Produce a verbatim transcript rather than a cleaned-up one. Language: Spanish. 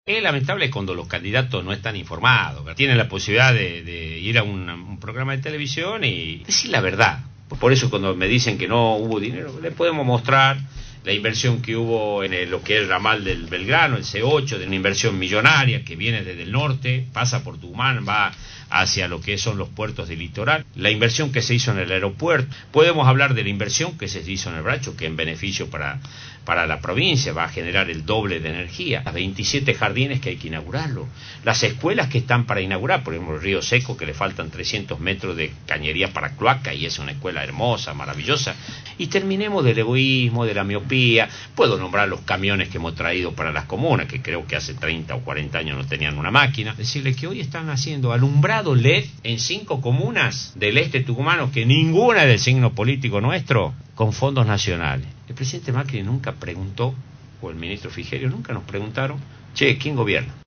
Es lamentable cuando los candidatos no están informados, tienen la posibilidad de, de ir a un, un programa de televisión y decir la verdad. Por eso cuando me dicen que no hubo dinero, les podemos mostrar la inversión que hubo en el, lo que es el ramal del Belgrano, el C ocho, de una inversión millonaria que viene desde el norte, pasa por Tucumán, va hacia lo que son los puertos del litoral, la inversión que se hizo en el aeropuerto. Podemos hablar de la inversión que se hizo en el Bracho, que en beneficio para, para la provincia va a generar el doble de energía, las veintisiete jardines que hay que inaugurarlo, las escuelas que están para inaugurar, por ejemplo el Río Seco, que le faltan trescientos metros de cañería para cloaca y es una escuela hermosa, maravillosa, y terminemos del egoísmo, de la miopía. Puedo nombrar los camiones que hemos traído para las comunas, que creo que hace treinta o cuarenta años no tenían una máquina, decirles que hoy están haciendo alumbrado L E D en cinco comunas del este tucumano, que ninguna es del signo político nuestro, con fondos nacionales. El presidente Macri nunca preguntó, o el ministro Frigerio nunca nos preguntaron, che, ¿quién gobierna?